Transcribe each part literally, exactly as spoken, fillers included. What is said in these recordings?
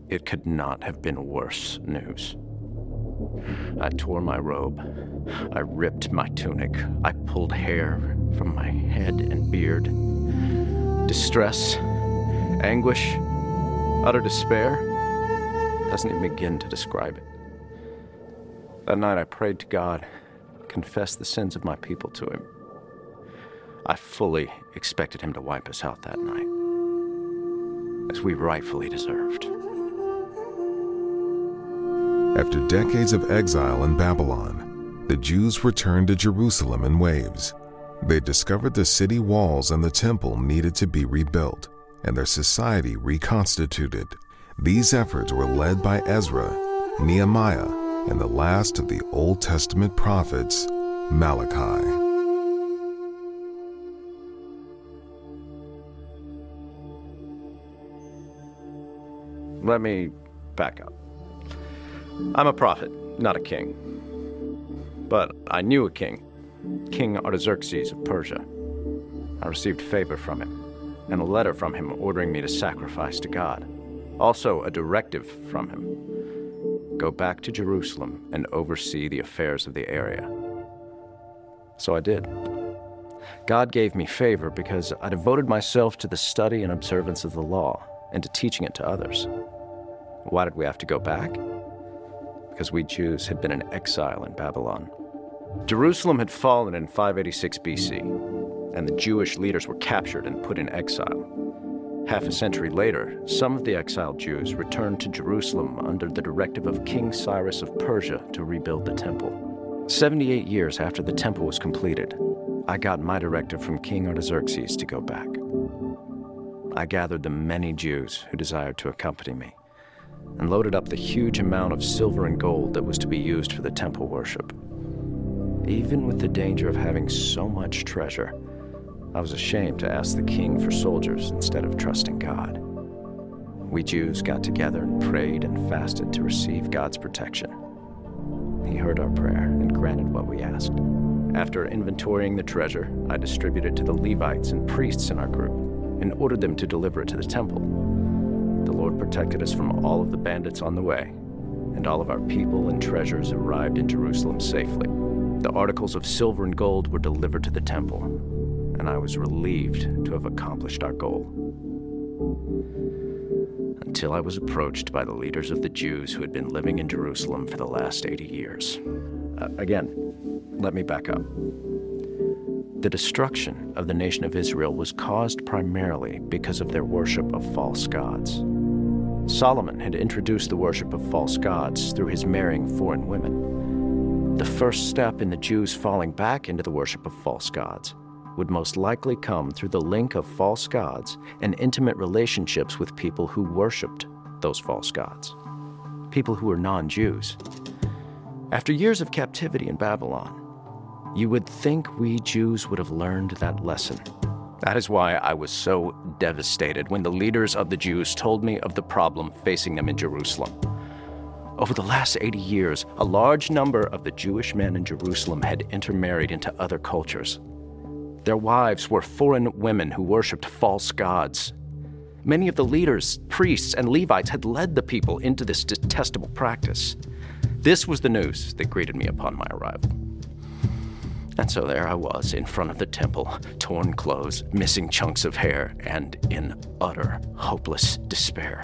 it could not have been worse news. I tore my robe. I ripped my tunic. I pulled hair from my head and beard. Distress, anguish, utter despair doesn't even begin to describe it. That night I prayed to God, confessed the sins of my people to him. I fully expected him to wipe us out that night, as we rightfully deserved. After decades of exile in Babylon, the Jews returned to Jerusalem in waves. They discovered the city walls and the temple needed to be rebuilt, and their society reconstituted. These efforts were led by Ezra, Nehemiah, and the last of the Old Testament prophets, Malachi. Let me back up. I'm a prophet, not a king. But I knew a king, King Artaxerxes of Persia. I received favor from him, and a letter from him ordering me to sacrifice to God. Also a directive from him. Go back to Jerusalem and oversee the affairs of the area. So I did. God gave me favor because I devoted myself to the study and observance of the law and to teaching it to others. Why did we have to go back? Because we Jews had been in exile in Babylon. Jerusalem had fallen in five eighty-six B C, and the Jewish leaders were captured and put in exile. Half a century later, some of the exiled Jews returned to Jerusalem under the directive of King Cyrus of Persia to rebuild the temple. seventy-eight years after the temple was completed, I got my directive from King Artaxerxes to go back. I gathered the many Jews who desired to accompany me and loaded up the huge amount of silver and gold that was to be used for the temple worship. Even with the danger of having so much treasure, I was ashamed to ask the king for soldiers instead of trusting God. We Jews got together and prayed and fasted to receive God's protection. He heard our prayer and granted what we asked. After inventorying the treasure, I distributed it to the Levites and priests in our group and ordered them to deliver it to the temple. The Lord protected us from all of the bandits on the way, and all of our people and treasures arrived in Jerusalem safely. The articles of silver and gold were delivered to the temple, and I was relieved to have accomplished our goal. Until I was approached by the leaders of the Jews who had been living in Jerusalem for the last eighty years. Uh, again, let me back up. The destruction of the nation of Israel was caused primarily because of their worship of false gods. Solomon had introduced the worship of false gods through his marrying foreign women. The first step in the Jews falling back into the worship of false gods would most likely come through the link of false gods and intimate relationships with people who worshipped those false gods, people who were non-Jews. After years of captivity in Babylon, you would think we Jews would have learned that lesson. That is why I was so devastated when the leaders of the Jews told me of the problem facing them in Jerusalem. Over the last eighty years, a large number of the Jewish men in Jerusalem had intermarried into other cultures. Their wives were foreign women who worshipped false gods. Many of the leaders, priests, and Levites had led the people into this detestable practice. This was the news that greeted me upon my arrival. And so there I was in front of the temple, torn clothes, missing chunks of hair, and in utter, hopeless despair.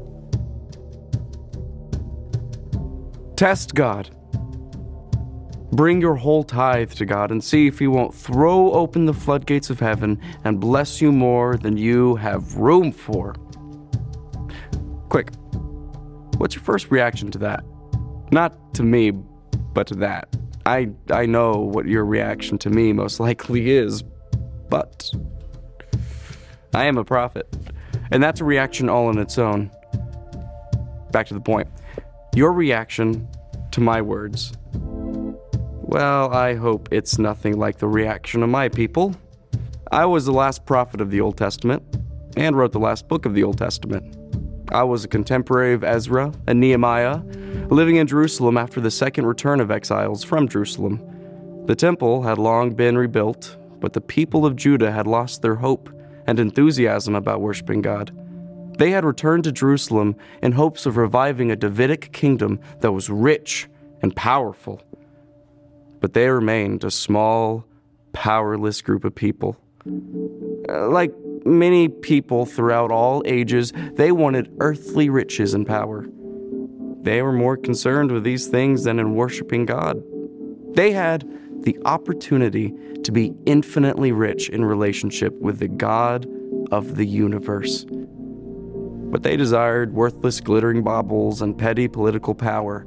Test God. Bring your whole tithe to God and see if he won't throw open the floodgates of heaven and bless you more than you have room for. Quick, what's your first reaction to that? Not to me, but to that. I I know what your reaction to me most likely is, but I am a prophet, and that's a reaction all on its own. Back to the point. Your reaction to my words, well, I hope it's nothing like the reaction of my people. I was the last prophet of the Old Testament and wrote the last book of the Old Testament. I was a contemporary of Ezra and Nehemiah, living in Jerusalem after the second return of exiles from Jerusalem. The temple had long been rebuilt, but the people of Judah had lost their hope and enthusiasm about worshiping God. They had returned to Jerusalem in hopes of reviving a Davidic kingdom that was rich and powerful. But they remained a small, powerless group of people. Like many people throughout all ages, they wanted earthly riches and power. They were more concerned with these things than in worshiping God. They had the opportunity to be infinitely rich in relationship with the God of the universe. But they desired worthless glittering baubles and petty political power.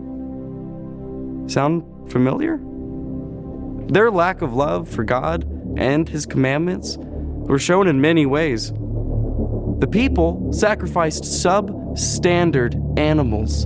Sound familiar? Their lack of love for God and His commandments were shown in many ways. The people sacrificed substandard animals,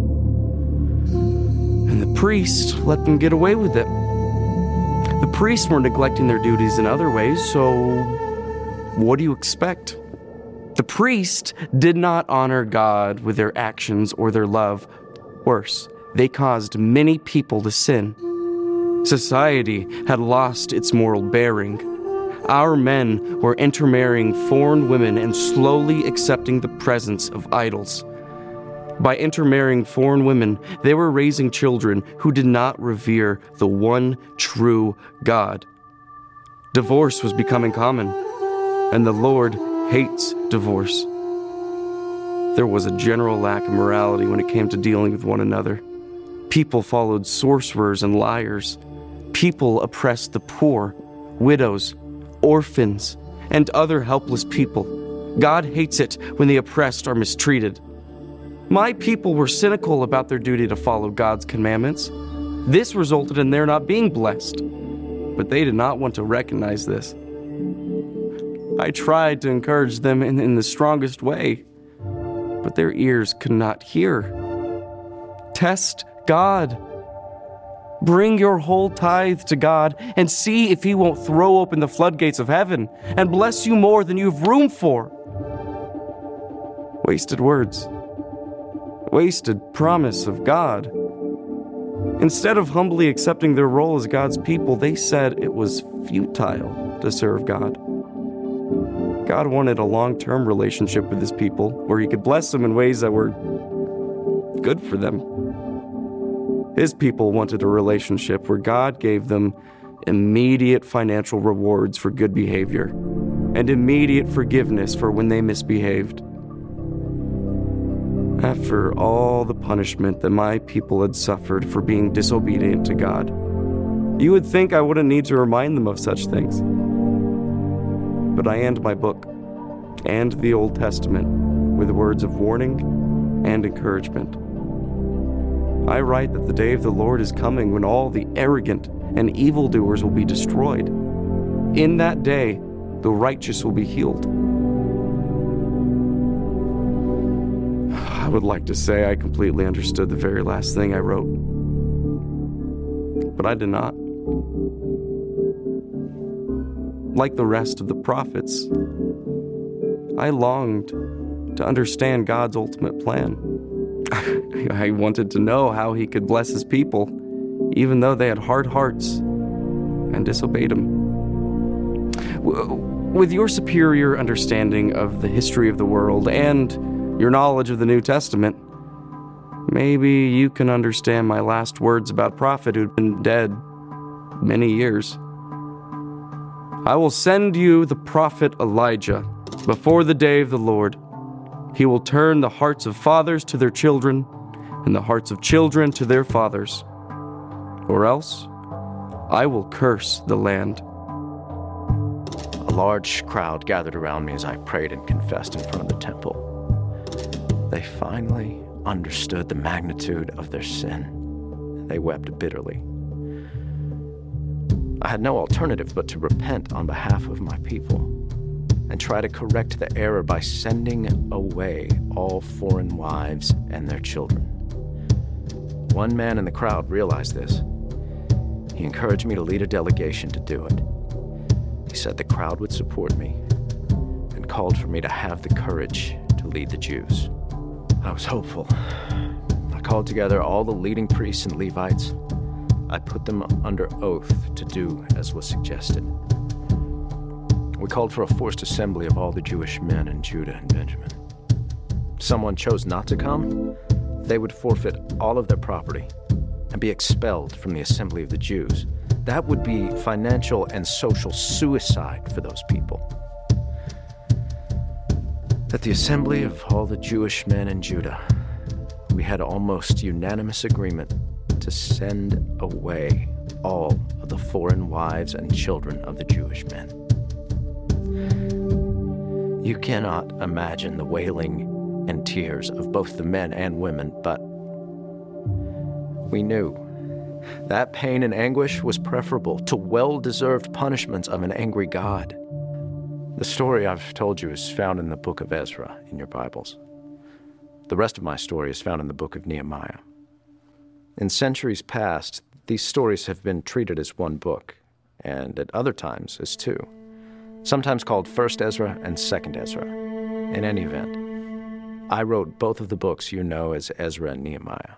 and the priest let them get away with it. The priests were neglecting their duties in other ways, so what do you expect? The priest did not honor God with their actions or their love. Worse, they caused many people to sin. Society had lost its moral bearing. Our men were intermarrying foreign women and slowly accepting the presence of idols. By intermarrying foreign women, they were raising children who did not revere the one true God. Divorce was becoming common, and the Lord hates divorce. There was a general lack of morality when it came to dealing with one another. People followed sorcerers and liars. People oppressed the poor, widows, orphans, and other helpless people. God hates it when the oppressed are mistreated. My people were cynical about their duty to follow God's commandments. This resulted in their not being blessed, but they did not want to recognize this. I tried to encourage them in, in the strongest way, but their ears could not hear. Test God. Bring your whole tithe to God and see if He won't throw open the floodgates of heaven and bless you more than you have room for. Wasted words. Wasted promise of God. Instead of humbly accepting their role as God's people, they said it was futile to serve God. God wanted a long-term relationship with His people where He could bless them in ways that were good for them. His people wanted a relationship where God gave them immediate financial rewards for good behavior and immediate forgiveness for when they misbehaved. After all the punishment that my people had suffered for being disobedient to God, you would think I wouldn't need to remind them of such things. But I end my book and the Old Testament with words of warning and encouragement. I write that the day of the Lord is coming when all the arrogant and evildoers will be destroyed. In that day, the righteous will be healed. I would like to say I completely understood the very last thing I wrote, but I did not. Like the rest of the prophets, I longed to understand God's ultimate plan. I wanted to know how He could bless His people, even though they had hard hearts and disobeyed Him. With your superior understanding of the history of the world and your knowledge of the New Testament, maybe you can understand my last words about a prophet who'd been dead many years. I will send you the prophet Elijah before the day of the Lord. He will turn the hearts of fathers to their children and the hearts of children to their fathers. Or else, I will curse the land. A large crowd gathered around me as I prayed and confessed in front of the temple. They finally understood the magnitude of their sin. They wept bitterly. I had no alternative but to repent on behalf of my people and try to correct the error by sending away all foreign wives and their children. One man in the crowd realized this. He encouraged me to lead a delegation to do it. He said the crowd would support me and called for me to have the courage to lead the Jews. I was hopeful. I called together all the leading priests and Levites. I put them under oath to do as was suggested. We called for a forced assembly of all the Jewish men in Judah and Benjamin. someone chose not to come, they would forfeit all of their property and be expelled from the assembly of the Jews. That would be financial and social suicide for those people. At the assembly of all the Jewish men in Judah, we had almost unanimous agreement to send away all of the foreign wives and children of the Jewish men. You cannot imagine the wailing and tears of both the men and women, but we knew that pain and anguish was preferable to well-deserved punishments of an angry God. The story I've told you is found in the book of Ezra in your Bibles. The rest of my story is found in the book of Nehemiah. In centuries past, these stories have been treated as one book, and at other times as two, sometimes called First Ezra and Second Ezra. In any event, I wrote both of the books you know as Ezra and Nehemiah.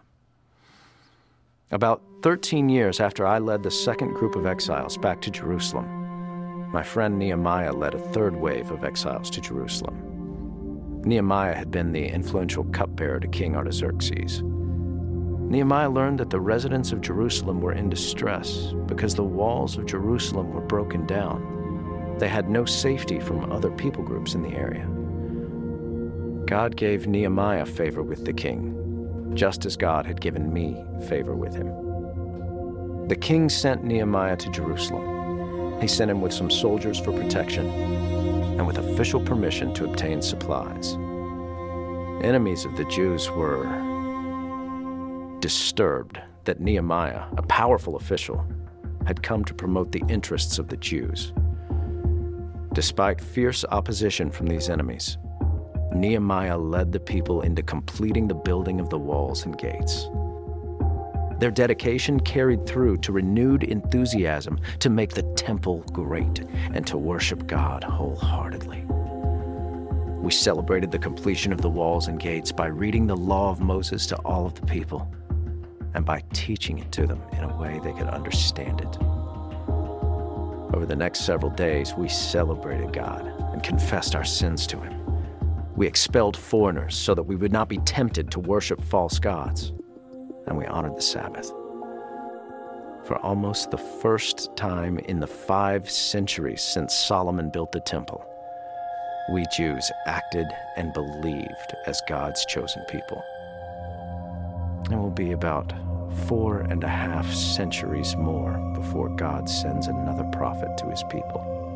About thirteen years after I led the second group of exiles back to Jerusalem, my friend Nehemiah led a third wave of exiles to Jerusalem. Nehemiah had been the influential cupbearer to King Artaxerxes. Nehemiah learned that the residents of Jerusalem were in distress because the walls of Jerusalem were broken down. They had no safety from other people groups in the area. God gave Nehemiah favor with the king, just as God had given me favor with him. The king sent Nehemiah to Jerusalem. He sent him with some soldiers for protection and with official permission to obtain supplies. Enemies of the Jews were disturbed that Nehemiah, a powerful official, had come to promote the interests of the Jews. Despite fierce opposition from these enemies, Nehemiah led the people into completing the building of the walls and gates. Their dedication carried through to renewed enthusiasm to make the temple great and to worship God wholeheartedly. We celebrated the completion of the walls and gates by reading the law of Moses to all of the people and by teaching it to them in a way they could understand it. Over the next several days, we celebrated God and confessed our sins to him. We expelled foreigners so that we would not be tempted to worship false gods, and we honored the Sabbath. For almost the first time in the five centuries since Solomon built the temple, we Jews acted and believed as God's chosen people. It will be about four and a half centuries more before God sends another prophet to his people.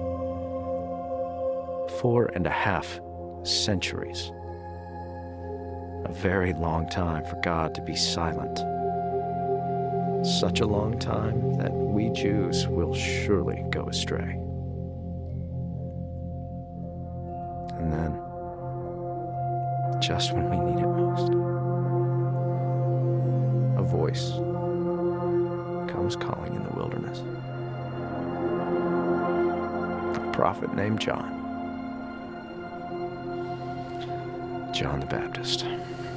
Four and a half centuries. A very long time for God to be silent. Such a long time that we Jews will surely go astray. And then, just when we need it most, a voice comes calling in the wilderness. A prophet named John. John the Baptist.